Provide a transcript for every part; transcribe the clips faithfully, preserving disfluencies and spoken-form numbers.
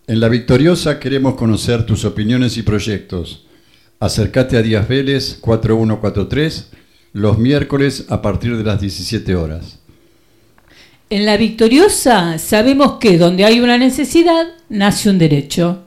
En La Victoriosa queremos conocer tus opiniones y proyectos. Acércate a Díaz Vélez cuatro uno cuatro tres los miércoles a partir de las diecisiete horas. En La Victoriosa sabemos que donde hay una necesidad, nace un derecho.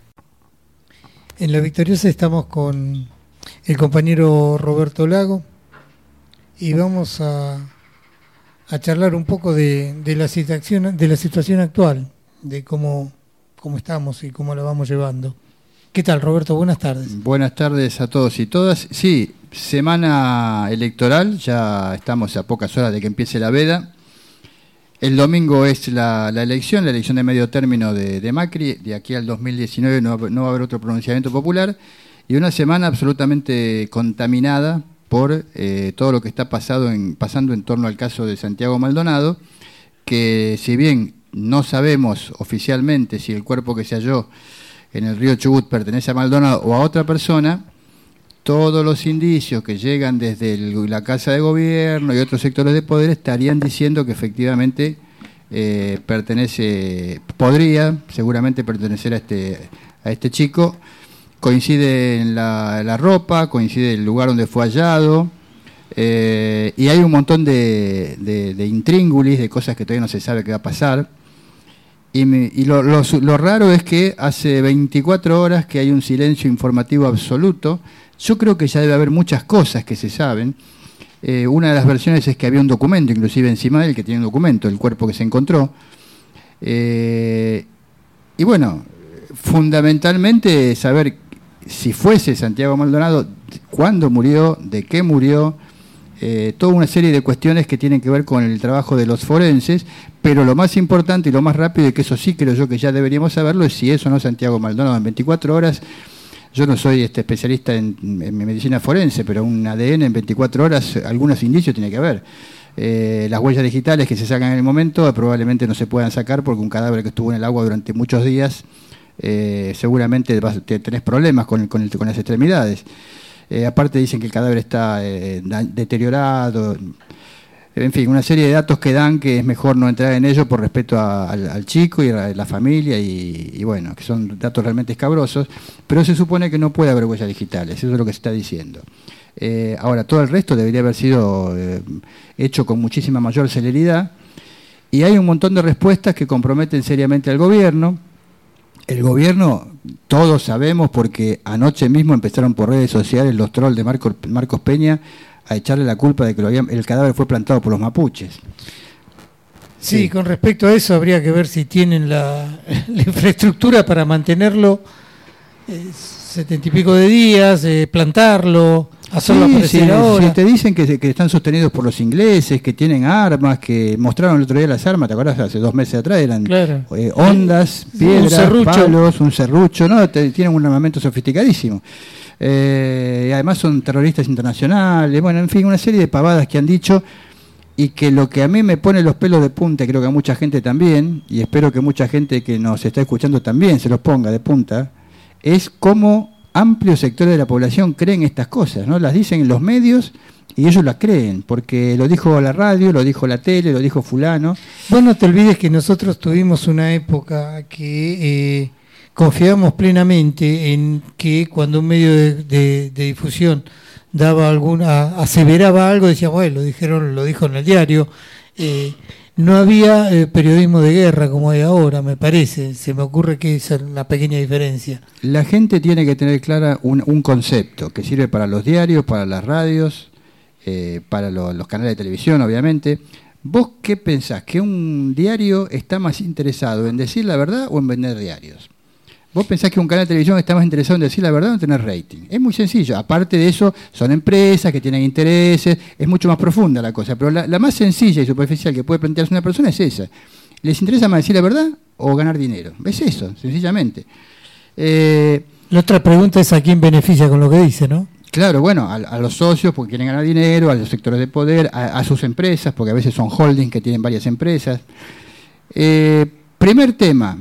En La Victoriosa estamos con el compañero Roberto Lago y vamos a, a charlar un poco de, de, la situación, de la situación actual, de cómo, cómo estamos y cómo la vamos llevando. ¿Qué tal, Roberto? Buenas tardes. Buenas tardes a todos y todas. Sí, semana electoral, ya estamos a pocas horas de que empiece la veda. El domingo es la, la elección, la elección de medio término de, de Macri. De aquí al dos mil diecinueve no, no va a haber otro pronunciamiento popular. Y una semana absolutamente contaminada por eh, todo lo que está pasado en, pasando en torno al caso de Santiago Maldonado, que si bien no sabemos oficialmente si el cuerpo que se halló en el río Chubut pertenece a Maldonado o a otra persona, todos los indicios que llegan desde el, la Casa de Gobierno y otros sectores de poder estarían diciendo que efectivamente eh, pertenece, podría seguramente pertenecer a este, a este chico. Coincide en la, la ropa, coincide el lugar donde fue hallado, eh, y hay un montón de, de, de intríngulis, de cosas que todavía no se sabe qué va a pasar. Y, me, y lo, lo, lo raro es que hace veinticuatro horas que hay un silencio informativo absoluto. Yo creo que ya debe haber muchas cosas que se saben. Eh, una de las versiones es que había un documento, inclusive encima de él, que tiene un documento, el cuerpo que se encontró. Eh, y bueno, fundamentalmente saber si fuese Santiago Maldonado, cuándo murió, de qué murió, eh, toda una serie de cuestiones que tienen que ver con el trabajo de los forenses, pero lo más importante y lo más rápido, y que eso sí creo yo que ya deberíamos saberlo, es si es o no Santiago Maldonado. En veinticuatro horas, yo no soy este especialista en, en medicina forense, pero un A D N en veinticuatro horas, algunos indicios tiene que haber. Eh, las huellas digitales que se sacan en el momento probablemente no se puedan sacar porque un cadáver que estuvo en el agua durante muchos días, eh, seguramente vas, te, tenés problemas con, el, con, el, con las extremidades. Eh, aparte dicen que el cadáver está eh, deteriorado. En fin, una serie de datos que dan que es mejor no entrar en ello por respeto a, al, al chico y a la familia y, y bueno, que son datos realmente escabrosos, pero se supone que no puede haber huellas digitales, eso es lo que se está diciendo. Eh, ahora, todo el resto debería haber sido eh, hecho con muchísima mayor celeridad y hay un montón de respuestas que comprometen seriamente al gobierno. El gobierno, todos sabemos, porque anoche mismo empezaron por redes sociales los trolls de Marcos, Marcos Peña a echarle la culpa de que lo habían, el cadáver fue plantado por los mapuches. Sí, sí, con respecto a eso habría que ver si tienen la, la infraestructura para mantenerlo eh, setenta y pico de días, eh, plantarlo, hacerlo sí, aparecer sí, ahora. Sí, te dicen que, que están sostenidos por los ingleses, que tienen armas, que mostraron el otro día las armas, ¿te acordás? Hace dos meses atrás eran claro. eh, ondas, piedras, un palos, un serrucho, no, te, tienen un armamento sofisticadísimo. Eh, y además son terroristas internacionales, bueno, en fin, una serie de pavadas que han dicho y que lo que a mí me pone los pelos de punta, y creo que a mucha gente también, y espero que mucha gente que nos está escuchando también se los ponga de punta, es cómo amplios sectores de la población creen estas cosas, ¿no? Las dicen en los medios y ellos las creen, porque lo dijo la radio, lo dijo la tele, lo dijo fulano. Vos no te olvides que nosotros tuvimos una época que eh, confiábamos plenamente en que cuando un medio de, de, de difusión daba alguna, aseveraba algo, decíamos, bueno, lo dijeron, lo dijo en el diario. Eh, no había eh, periodismo de guerra como hay ahora, me parece. Se me ocurre que esa es la pequeña diferencia. La gente tiene que tener clara un, un concepto que sirve para los diarios, para las radios, eh, para lo, los canales de televisión, obviamente. ¿Vos qué pensás? ¿Que un diario está más interesado en decir la verdad o en vender diarios? ¿Vos pensás que un canal de televisión está más interesado en decir la verdad o en tener rating? Es muy sencillo. Aparte de eso, son empresas que tienen intereses, es mucho más profunda la cosa. Pero la, la más sencilla y superficial que puede plantearse una persona es esa. ¿Les interesa más decir la verdad o ganar dinero? Es eso, sencillamente. Eh, la otra pregunta es a quién beneficia con lo que dice, ¿no? Claro, bueno, a, a los socios porque quieren ganar dinero, a los sectores de poder, a, a sus empresas, porque a veces son holdings que tienen varias empresas. Eh, primer tema.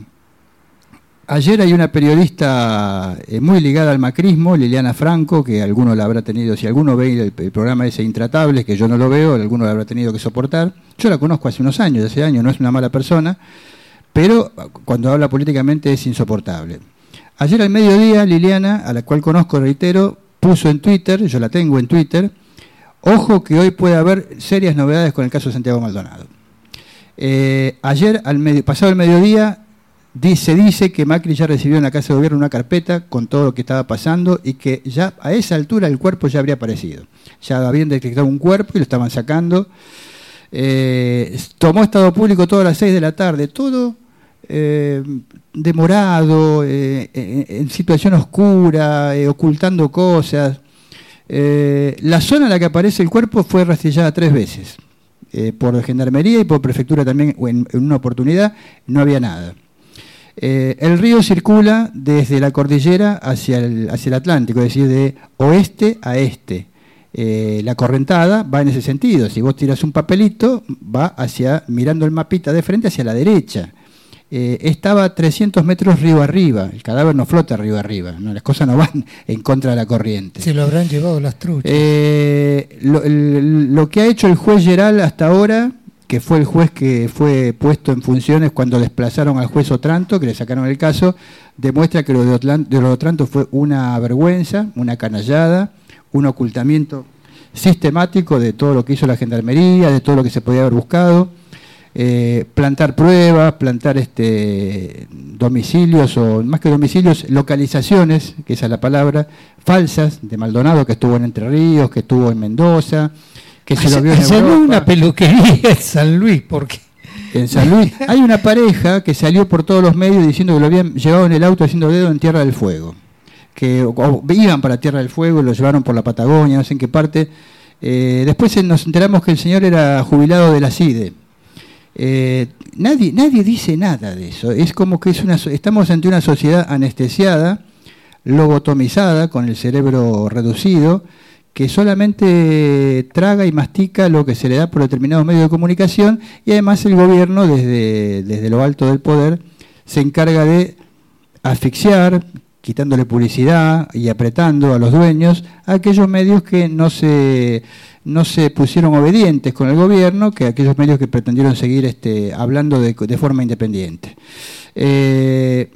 Ayer hay una periodista eh, muy ligada al macrismo, Liliana Franco, que alguno la habrá tenido, si alguno ve el, el programa ese Intratables, que yo no lo veo, alguno la habrá tenido que soportar. Yo la conozco hace unos años, hace años, no es una mala persona, pero cuando habla políticamente es insoportable. Ayer al mediodía, Liliana, a la cual conozco, reitero, puso en Twitter, yo la tengo en Twitter, ojo que hoy puede haber serias novedades con el caso de Santiago Maldonado. Eh, ayer, al medio, pasado el mediodía, se dice que Macri ya recibió en la Casa de Gobierno una carpeta con todo lo que estaba pasando y que ya a esa altura el cuerpo ya habría aparecido. Ya habían detectado un cuerpo y lo estaban sacando. Eh, tomó estado público todas las seis de la tarde, todo eh, demorado, eh, en, en situación oscura, eh, ocultando cosas. Eh, la zona en la que aparece el cuerpo fue rastrillada tres veces, eh, por Gendarmería y por Prefectura también. En, en una oportunidad no había nada. Eh, el río circula desde la cordillera hacia el, hacia el Atlántico, es decir, de oeste a este. Eh, la correntada va en ese sentido. Si vos tiras un papelito, va hacia, mirando el mapita de frente, hacia la derecha. Eh, estaba a trescientos metros río arriba. El cadáver no flota río arriba, ¿no? Las cosas no van en contra de la corriente. Se lo habrán llevado las truchas. Eh, lo, el, lo que ha hecho el juez Geral hasta ahora, que fue el juez que fue puesto en funciones cuando desplazaron al juez Otranto, que le sacaron el caso, demuestra que lo de, Otlan, de lo de Otranto fue una vergüenza, una canallada, un ocultamiento sistemático de todo lo que hizo la Gendarmería, de todo lo que se podía haber buscado, eh, plantar pruebas, plantar este domicilios, o más que domicilios, localizaciones, que esa es la palabra, falsas de Maldonado, que estuvo en Entre Ríos, que estuvo en Mendoza, que se lo vio en Europa. Una peluquería en San Luis, porque en San Luis hay una pareja que salió por todos los medios diciendo que lo habían llevado en el auto haciendo dedo en Tierra del Fuego, que o, o, iban para Tierra del Fuego, lo llevaron por la Patagonia, no sé en qué parte. Eh, después nos enteramos que el señor era jubilado de la CIDE. Eh, nadie nadie dice nada de eso. Es como que es una estamos ante una sociedad anestesiada, lobotomizada, con el cerebro reducido, que solamente traga y mastica lo que se le da por determinados medios de comunicación, y además el gobierno, desde, desde lo alto del poder, se encarga de asfixiar, quitándole publicidad y apretando a los dueños a aquellos medios que no se, no se pusieron obedientes con el gobierno, que aquellos medios que pretendieron seguir este, hablando de, de forma independiente. Eh,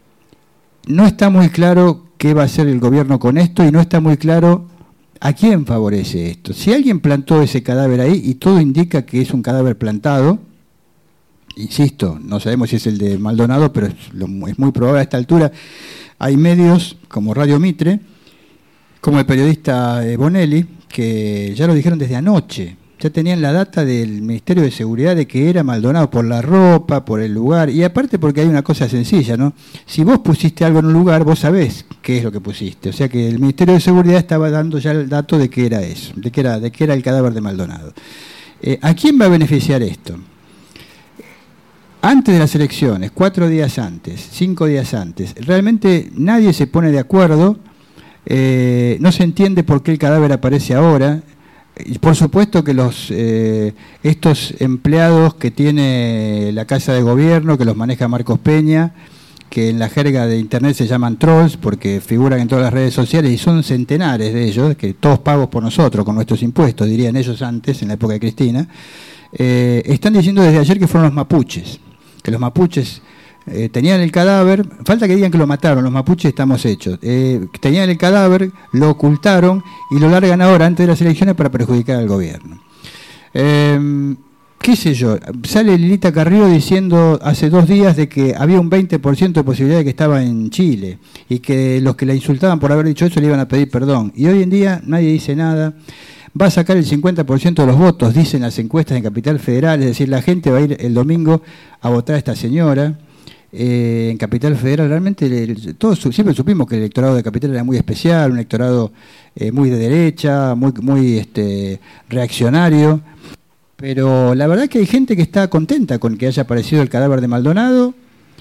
no está muy claro qué va a hacer el gobierno con esto, y no está muy claro ¿a quién favorece esto? Si alguien plantó ese cadáver ahí, y todo indica que es un cadáver plantado, insisto, no sabemos si es el de Maldonado, pero es, lo, es muy probable a esta altura. Hay medios como Radio Mitre, como el periodista eh, Bonelli, que ya lo dijeron desde anoche, ya tenían la data del Ministerio de Seguridad de que era Maldonado por la ropa, por el lugar, y aparte porque hay una cosa sencilla, ¿no? Si vos pusiste algo en un lugar, vos sabés qué es lo que pusiste. O sea que el Ministerio de Seguridad estaba dando ya el dato de que era eso, de que era, de que era el cadáver de Maldonado. Eh, ¿A quién va a beneficiar esto? Antes de las elecciones, cuatro días antes, cinco días antes, realmente nadie se pone de acuerdo, eh, no se entiende por qué el cadáver aparece ahora. Y por supuesto que los eh, estos empleados que tiene la Casa de Gobierno, que los maneja Marcos Peña, que en la jerga de internet se llaman trolls porque figuran en todas las redes sociales, y son centenares de ellos, que todos pagos por nosotros, con nuestros impuestos, dirían ellos antes, en la época de Cristina, eh, están diciendo desde ayer que fueron los mapuches, que los mapuches eh, tenían el cadáver, falta que digan que lo mataron, los mapuches estamos hechos, eh, tenían el cadáver, lo ocultaron y lo largan ahora antes de las elecciones para perjudicar al gobierno. Eh, qué sé yo, sale Lilita Carrillo diciendo hace dos días de que había un veinte por ciento de posibilidad de que estaba en Chile, y que los que la insultaban por haber dicho eso le iban a pedir perdón, y hoy en día nadie dice nada. Va a sacar el cincuenta por ciento de los votos, dicen las encuestas en Capital Federal, es decir, la gente va a ir el domingo a votar a esta señora. Eh, en Capital Federal realmente el, todos siempre supimos que el electorado de Capital era muy especial, un electorado eh, muy de derecha, muy, muy este, reaccionario, pero la verdad que hay gente que está contenta con que haya aparecido el cadáver de Maldonado.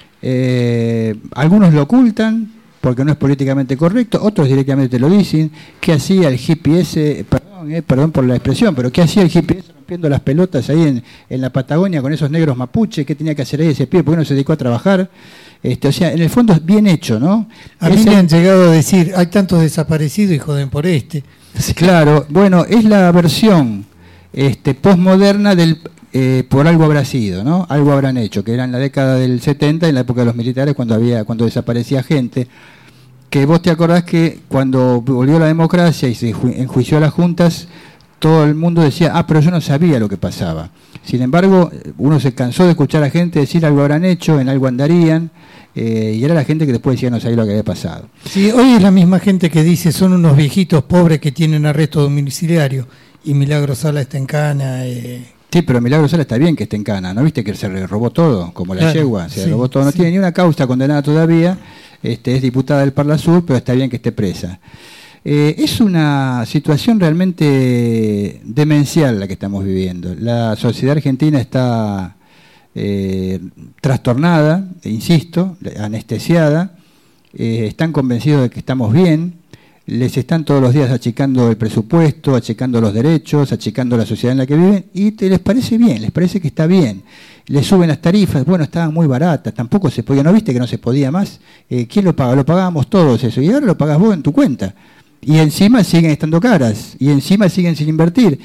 Eh, algunos lo ocultan porque no es políticamente correcto, otros directamente lo dicen. ¿Qué hacía el G P S? Perdón, eh, perdón por la expresión, pero ¿qué hacía el G P S rompiendo las pelotas ahí en, en la Patagonia con esos negros mapuches? ¿Qué tenía que hacer ahí ese pibe? ¿Por qué no se dedicó a trabajar? Este, o sea, en el fondo es bien hecho, ¿no? A mí me han llegado a decir, hay tantos desaparecidos y joden por este. Claro, bueno, es la versión este, postmoderna del eh, por algo habrá sido, ¿no? Algo habrán hecho, que era en la década del setenta, en la época de los militares, cuando había, cuando desaparecía gente. Que vos te acordás que cuando volvió la democracia y se enjuició a las juntas, todo el mundo decía, ah, pero yo no sabía lo que pasaba. Sin embargo, uno se cansó de escuchar a gente decir algo habrán hecho, en algo andarían, eh, y era la gente que después decía no sabía lo que había pasado. Sí, hoy es la misma gente que dice son unos viejitos pobres que tienen arresto domiciliario y Milagro Sala está en cana. Eh. Sí, pero Milagro Sala está bien que esté en cana, ¿no viste que se le robó todo? Como la claro, yegua, se sí, robó todo, no sí. tiene ni una causa condenada todavía, este, es diputada del Parla Sur, pero está bien que esté presa. Eh, es una situación realmente demencial la que estamos viviendo. La sociedad argentina está eh, trastornada, insisto, anestesiada, eh, están convencidos de que estamos bien, les están todos los días achicando el presupuesto, achicando los derechos, achicando la sociedad en la que viven, y te les parece bien, les parece que está bien. Les suben las tarifas, bueno, estaban muy baratas, tampoco se podía, ¿no viste que no se podía más? Eh, ¿Quién lo paga? Lo pagábamos todos eso, y ahora lo pagás vos en tu cuenta. Y encima siguen estando caras, y encima siguen sin invertir.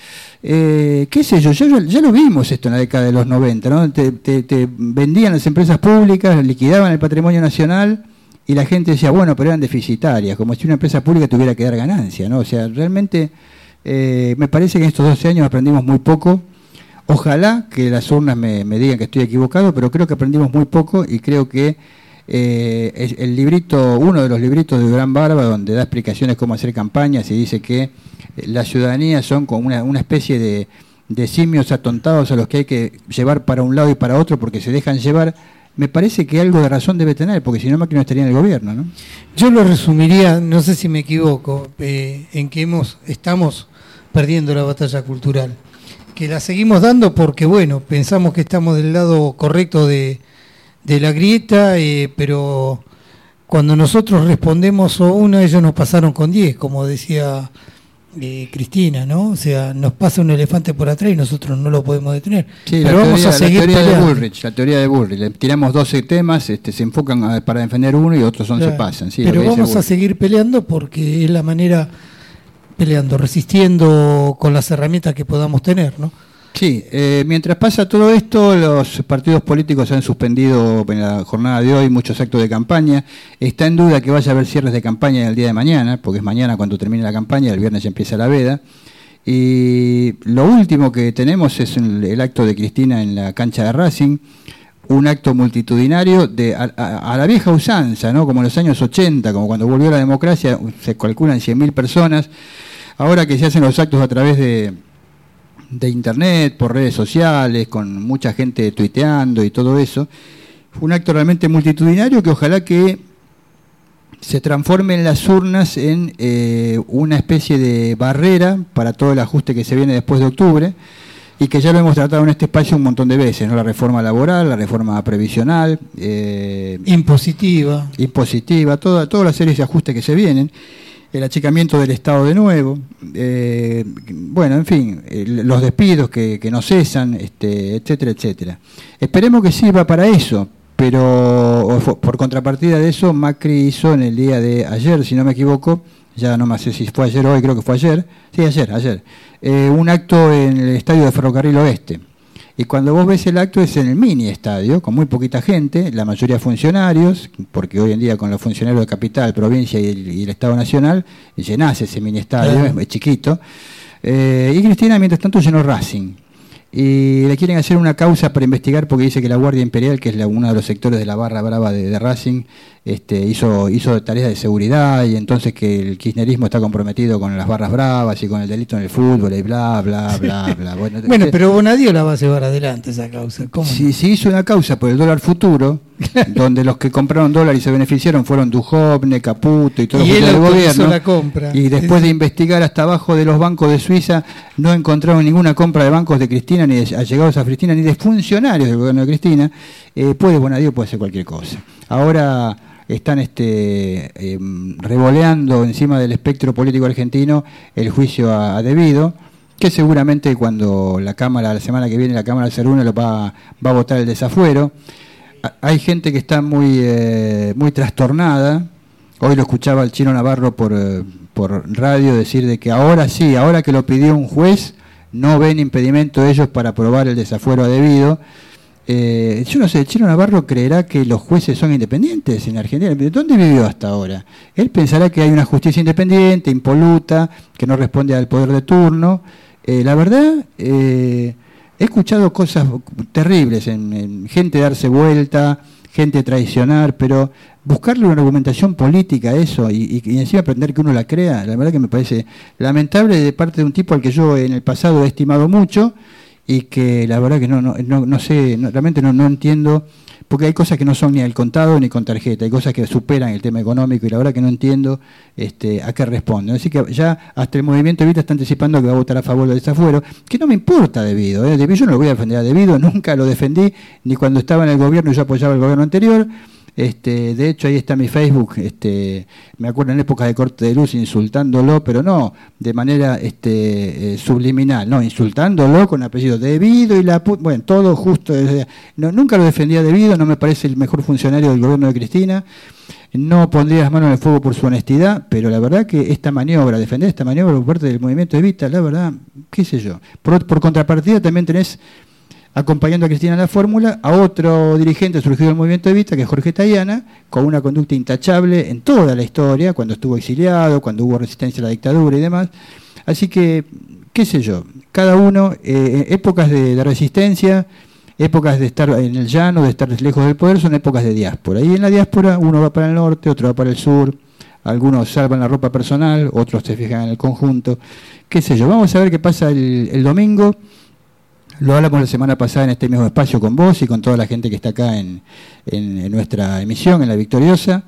Eh, qué sé yo, ya, ya lo vimos esto en la década de los noventa, ¿no? Te, te, te vendían las empresas públicas, liquidaban el patrimonio nacional, y la gente decía, bueno, pero eran deficitarias, como si una empresa pública tuviera que dar ganancia, ¿no? O sea, realmente eh, me parece que en estos doce años aprendimos muy poco. Ojalá que las urnas me, me digan que estoy equivocado, pero creo que aprendimos muy poco y creo que eh, el librito, uno de los libritos de Durán Barba, donde da explicaciones cómo hacer campañas y dice que la ciudadanía son como una, una especie de, de simios atontados a los que hay que llevar para un lado y para otro porque se dejan llevar. Me parece que algo de razón debe tener, porque si no, Macri no estaría en el gobierno, ¿no? Yo lo resumiría, no sé si me equivoco, eh, en que hemos estamos perdiendo la batalla cultural. Que la seguimos dando porque, bueno, pensamos que estamos del lado correcto de, de la grieta, eh, pero cuando nosotros respondemos a una, ellos nos pasaron con diez, como decía eh, Cristina, ¿no? O sea, nos pasa un elefante por atrás y nosotros no lo podemos detener. Sí, pero la vamos teoría, a seguir la teoría peleando. de Bullrich, la teoría de Bullrich. Le tiramos doce temas, este, se enfocan a, para defender uno y otros once claro, pasan. Sí, pero vamos a seguir peleando porque es la manera, peleando, resistiendo con las herramientas que podamos tener, ¿no? Sí, eh, mientras pasa todo esto, los partidos políticos han suspendido en la jornada de hoy muchos actos de campaña. Está en duda que vaya a haber cierres de campaña en el día de mañana, porque es mañana cuando termine la campaña, el viernes ya empieza la veda. Y lo último que tenemos es el, el acto de Cristina en la cancha de Racing, un acto multitudinario de a, a, a la vieja usanza, ¿no? Como en los años ochenta, como cuando volvió la democracia, se calculan cien mil personas. Ahora que se hacen los actos a través de... de internet, por redes sociales, con mucha gente tuiteando y todo eso, fue un acto realmente multitudinario que ojalá que se transforme en las urnas en eh, una especie de barrera para todo el ajuste que se viene después de octubre y que ya lo hemos tratado en este espacio un montón de veces, ¿no? La reforma laboral, la reforma previsional, eh, impositiva, impositiva, toda, toda la serie de ajustes que se vienen. El achicamiento del Estado de nuevo, eh, bueno, en fin, eh, los despidos que, que no cesan, este, etcétera, etcétera. Esperemos que sirva para eso, pero por contrapartida de eso, Macri hizo en el día de ayer, si no me equivoco, ya no me sé si fue ayer o hoy, creo que fue ayer, sí, ayer, ayer, eh, un acto en el estadio de Ferrocarril Oeste. Y cuando vos ves el acto es en el mini estadio, con muy poquita gente, la mayoría funcionarios, porque hoy en día con los funcionarios de capital, provincia y el, y el Estado Nacional, llenás ese mini estadio, claro. es, es chiquito. Eh, y Cristina, mientras tanto, llenó Racing. Y le quieren hacer una causa para investigar porque dice que la Guardia Imperial, que es la, uno de los sectores de la barra brava de, de Racing, este, hizo, hizo tareas de seguridad y entonces que el kirchnerismo está comprometido con las barras bravas y con el delito en el fútbol y bla, bla, bla, bla. Bueno, bueno este, pero Bonadío la va a llevar adelante esa causa. ¿Cómo? Si, si hizo una causa por el dólar futuro, donde los que compraron dólar y se beneficiaron fueron Duhovne, Caputo y todos los del gobierno. La compra. Y después de investigar hasta abajo de los bancos de Suiza, no encontraron ninguna compra de bancos de Cristina, ni de allegados a Cristina, ni de funcionarios del gobierno de Cristina. Eh, puede Bonadío, puede hacer cualquier cosa. Ahora están este, eh, revoleando encima del espectro político argentino el juicio a, a Debido, que seguramente cuando la Cámara, la semana que viene, la Cámara del uno lo va, va a votar el desafuero. Hay gente que está muy eh, muy trastornada. Hoy lo escuchaba el Chino Navarro por, eh, por radio decir de que ahora sí, ahora que lo pidió un juez, no ven impedimento ellos para aprobar el desafuero a debido. Eh, yo no sé, Chino Navarro creerá que los jueces son independientes en Argentina. ¿Dónde vivió hasta ahora? Él pensará que hay una justicia independiente, impoluta, que no responde al poder de turno. Eh, la verdad, eh, he escuchado cosas terribles, en, en gente darse vuelta, gente traicionar, pero buscarle una argumentación política a eso y, y, y encima pretender que uno la crea, la verdad que me parece lamentable de parte de un tipo al que yo en el pasado he estimado mucho y que la verdad que no no no, no sé, no, realmente no, no entiendo, porque hay cosas que no son ni al contado ni con tarjeta, hay cosas que superan el tema económico y la verdad que no entiendo este, a qué responden. Así que ya hasta el movimiento Evita está anticipando que va a votar a favor del desafuero, que no me importa debido, ¿eh? Debido yo no lo voy a defender a debido, nunca lo defendí, ni cuando estaba en el gobierno y yo apoyaba el gobierno anterior. Este, de hecho ahí está mi Facebook, este, me acuerdo en épocas de corte de luz insultándolo, pero no de manera este, eh, subliminal, no, insultándolo con apellido debido y la pu bueno, todo justo, eh, no, nunca lo defendía debido, no me parece el mejor funcionario del gobierno de Cristina, no pondría las manos en el fuego por su honestidad, pero la verdad que esta maniobra, defender esta maniobra por parte del movimiento Evita, la verdad, qué sé yo, por, por contrapartida también tenés acompañando a Cristina en la fórmula, a otro dirigente surgido del movimiento Evita, que es Jorge Tayana, con una conducta intachable en toda la historia, cuando estuvo exiliado, cuando hubo resistencia a la dictadura y demás. Así que, qué sé yo, cada uno, eh, épocas de, de resistencia, épocas de estar en el llano, de estar lejos del poder, son épocas de diáspora. Y en la diáspora uno va para el norte, otro va para el sur, algunos salvan la ropa personal, otros se fijan en el conjunto, qué sé yo. Vamos a ver qué pasa el, el domingo. Lo hablamos la semana pasada en este mismo espacio con vos y con toda la gente que está acá en, en, en nuestra emisión, en La Victoriosa.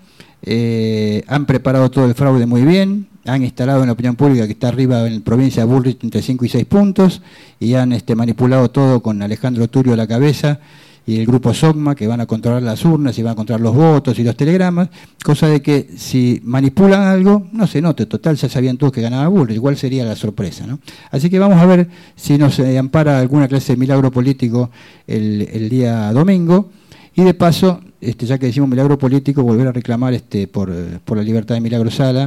Eh, han preparado todo el fraude muy bien, han instalado en la opinión pública que está arriba en la provincia de Bullrich entre cinco y seis puntos y han este, manipulado todo con Alejandro Turio a la cabeza y el grupo SOCMA, que van a controlar las urnas y van a controlar los votos y los telegramas, cosa de que si manipulan algo, no se note, total, ya sabían todos que ganaba Bullrich, igual sería la sorpresa, ¿no? Así que vamos a ver si nos eh, ampara alguna clase de milagro político el, el día domingo, y de paso, este, ya que decimos milagro político, volver a reclamar este, por, por la libertad de Milagro Sala,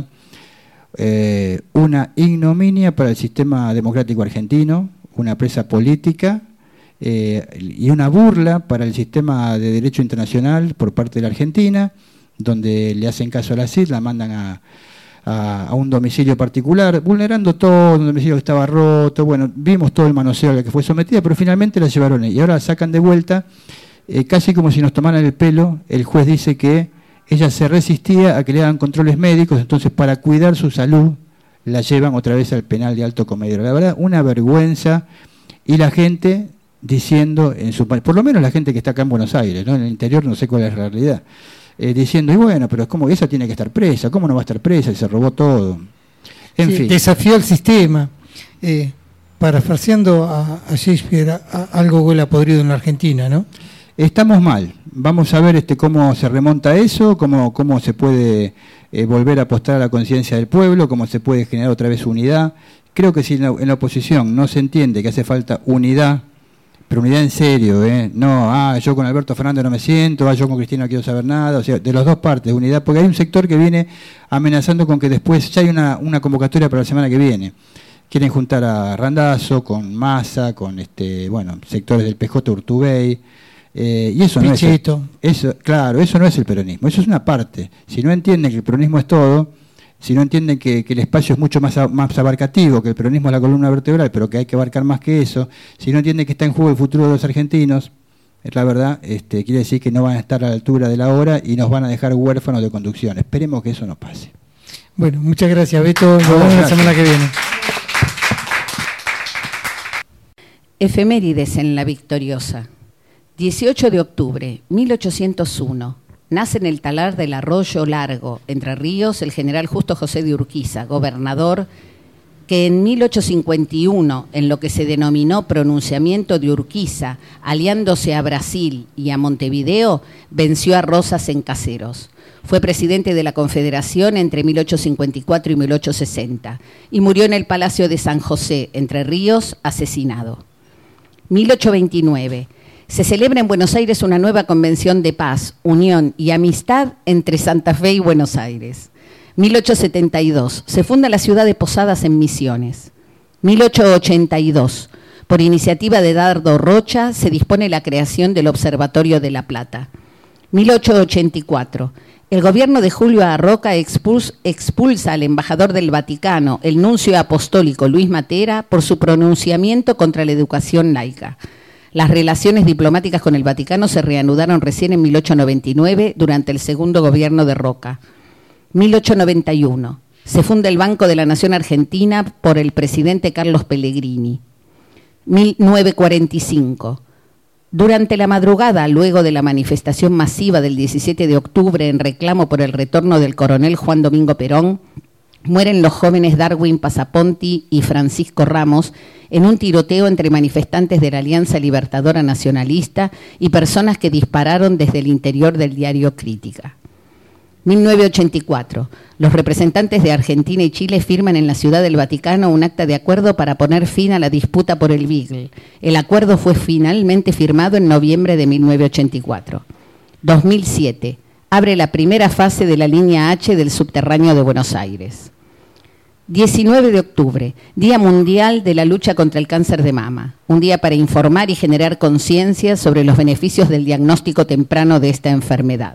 eh, una ignominia para el sistema democrático argentino, una presa política, Eh, y una burla para el sistema de derecho internacional por parte de la Argentina, donde le hacen caso a la C I D, la mandan a, a, a un domicilio particular, vulnerando todo, un domicilio que estaba roto. Bueno, vimos todo el manoseo al que fue sometida, pero finalmente la llevaron y ahora la sacan de vuelta, eh, casi como si nos tomaran el pelo. El juez dice que ella se resistía a que le hagan controles médicos, entonces para cuidar su salud la llevan otra vez al penal de Alto Comedero. La verdad, una vergüenza, y la gente diciendo, en su por lo menos la gente que está acá en Buenos Aires, ¿no? En el interior no sé cuál es la realidad, eh, diciendo, y bueno, pero es como que esa tiene que estar presa, ¿cómo no va a estar presa? Y se robó todo. En sí, fin. Desafió al sistema. Eh, parafraseando a, a Shakespeare, a, a, algo huele a podrido en la Argentina, ¿no? Estamos mal. Vamos a ver este cómo se remonta eso, cómo, cómo se puede eh, volver a apostar a la conciencia del pueblo, cómo se puede generar otra vez unidad. Creo que si en la, en la oposición no se entiende que hace falta unidad, pero unidad en serio, ¿eh? No, ah, yo con Alberto Fernández no me siento, ah, yo con Cristina no quiero saber nada, o sea, de las dos partes, unidad, porque hay un sector que viene amenazando con que después, ya hay una, una convocatoria para la semana que viene, quieren juntar a Randazzo con Massa, con este, bueno, sectores del P J Urtubey, eh, y eso Pichetto. no es, eso, claro, eso no es el peronismo, eso es una parte. Si no entienden que el peronismo es todo, si no entienden que, que el espacio es mucho más, más abarcativo, que el peronismo es la columna vertebral, pero que hay que abarcar más que eso, si no entienden que está en juego el futuro de los argentinos, la verdad, este, quiere decir que no van a estar a la altura de la hora y nos van a dejar huérfanos de conducción. Esperemos que eso no pase. Bueno, muchas gracias, Beto. Nos vemos la semana que viene. Efemérides en La Victoriosa. dieciocho de octubre, mil ochocientos uno. Nace en el talar del Arroyo Largo, Entre Ríos, el general Justo José de Urquiza, gobernador que en mil ochocientos cincuenta y uno, en lo que se denominó pronunciamiento de Urquiza, aliándose a Brasil y a Montevideo, venció a Rosas en Caseros. Fue presidente de la Confederación entre mil ochocientos cincuenta y cuatro y mil ochocientos sesenta y murió en el Palacio de San José, Entre Ríos, asesinado. mil ochocientos veintinueve. Se celebra en Buenos Aires una nueva convención de paz, unión y amistad entre Santa Fe y Buenos Aires. mil ochocientos setenta y dos. Se funda la ciudad de Posadas en Misiones. mil ochocientos ochenta y dos. Por iniciativa de Dardo Rocha, se dispone la creación del Observatorio de La Plata. mil ochocientos ochenta y cuatro. El gobierno de Julio Arroca expulsa, expulsa al embajador del Vaticano, el nuncio apostólico Luis Matera, por su pronunciamiento contra la educación laica. Las relaciones diplomáticas con el Vaticano se reanudaron recién en mil ochocientos noventa y nueve, durante el segundo gobierno de Roca. mil ochocientos noventa y uno. Se funda el Banco de la Nación Argentina por el presidente Carlos Pellegrini. mil novecientos cuarenta y cinco. Durante la madrugada, luego de la manifestación masiva del diecisiete de octubre en reclamo por el retorno del coronel Juan Domingo Perón, mueren los jóvenes Darwin Pasaponti y Francisco Ramos en un tiroteo entre manifestantes de la Alianza Libertadora Nacionalista y personas que dispararon desde el interior del diario Crítica. mil novecientos ochenta y cuatro. Los representantes de Argentina y Chile firman en la Ciudad del Vaticano un acta de acuerdo para poner fin a la disputa por el Beagle. El acuerdo fue finalmente firmado en noviembre de mil novecientos ochenta y cuatro. dos mil siete. Abre la primera fase de la línea H del subterráneo de Buenos Aires. diecinueve de octubre, Día Mundial de la Lucha contra el Cáncer de Mama. Un día para informar y generar conciencia sobre los beneficios del diagnóstico temprano de esta enfermedad.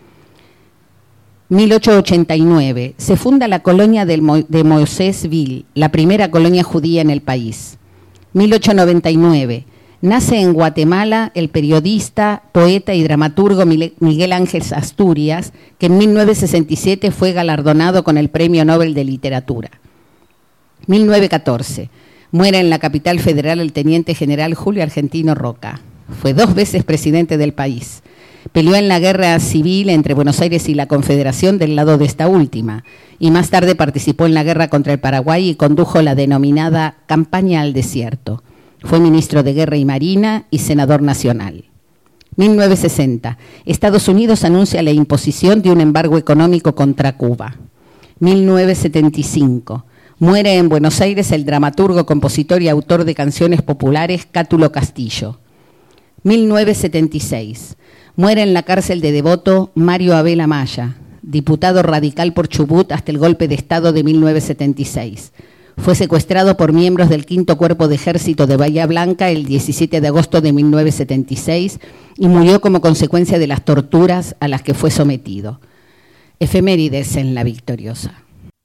mil ochocientos ochenta y nueve. Se funda la colonia de Moisésville, la primera colonia judía en el país. mil ochocientos noventa y nueve. Nace en Guatemala el periodista, poeta y dramaturgo Miguel Ángel Asturias, que en mil novecientos sesenta y siete fue galardonado con el Premio Nobel de Literatura. mil novecientos catorce. Muere en la capital federal el teniente general Julio Argentino Roca. Fue dos veces presidente del país. Peleó en la guerra civil entre Buenos Aires y la Confederación del lado de esta última, y más tarde participó en la guerra contra el Paraguay y condujo la denominada Campaña al Desierto. Fue ministro de Guerra y Marina y senador nacional. mil novecientos sesenta. Estados Unidos anuncia la imposición de un embargo económico contra Cuba. mil novecientos setenta y cinco. Muere en Buenos Aires el dramaturgo, compositor y autor de canciones populares Cátulo Castillo. mil novecientos setenta y seis. Muere en la cárcel de Devoto Mario Abel Amaya, diputado radical por Chubut hasta el golpe de Estado de mil novecientos setenta y seis. Fue secuestrado por miembros del quinto Cuerpo de Ejército de Bahía Blanca el diecisiete de agosto de mil novecientos setenta y seis y murió como consecuencia de las torturas a las que fue sometido. Efemérides en La Victoriosa.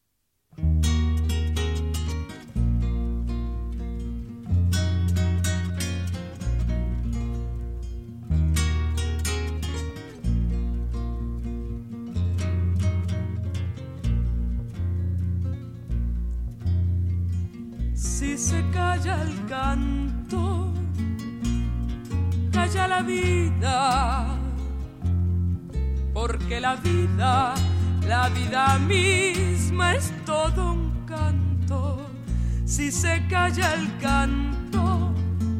Si se calla el canto, calla la vida, porque la vida, la vida misma es todo un canto. Si se calla el canto,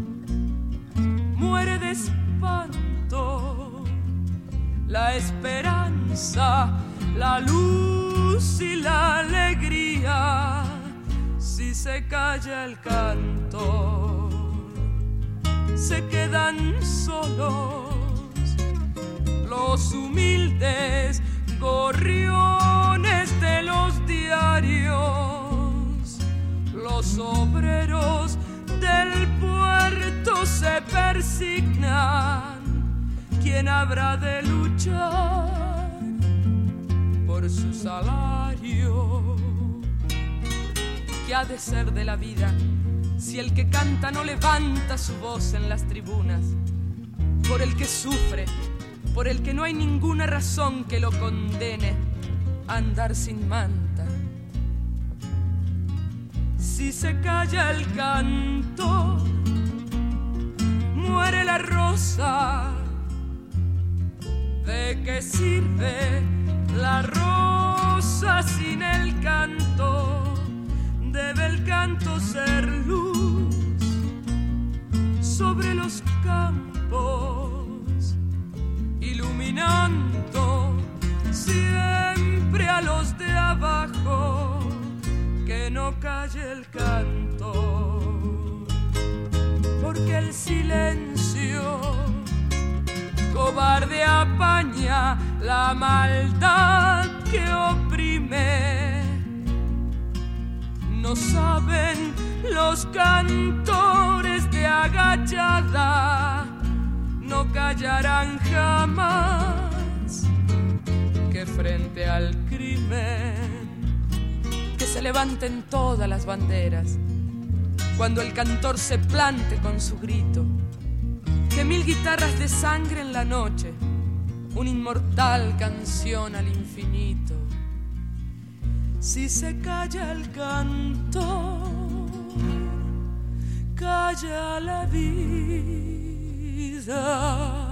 muere de espanto la esperanza, la luz y la alegría. Si se calla el canto, se quedan solos los humildes gorriones de los diarios. Los obreros del puerto se persignan. ¿Quién habrá de luchar por su salario? ¿Qué ha de ser de la vida si el que canta no levanta su voz en las tribunas? Por el que sufre, por el que no hay ninguna razón que lo condene a andar sin manta. Si se calla el canto, muere la rosa. ¿De qué sirve la rosa sin el canto? Debe el canto ser luz sobre los campos, iluminando siempre a los de abajo. Que no calle el canto, porque el silencio cobarde apaña la maldad que oprime. No saben los cantores de agachada no callarán jamás, que frente al crimen que se levanten todas las banderas, cuando el cantor se plante con su grito, que mil guitarras de sangre en la noche, una inmortal canción al infinito. Si se calla el cantor, calla la vida.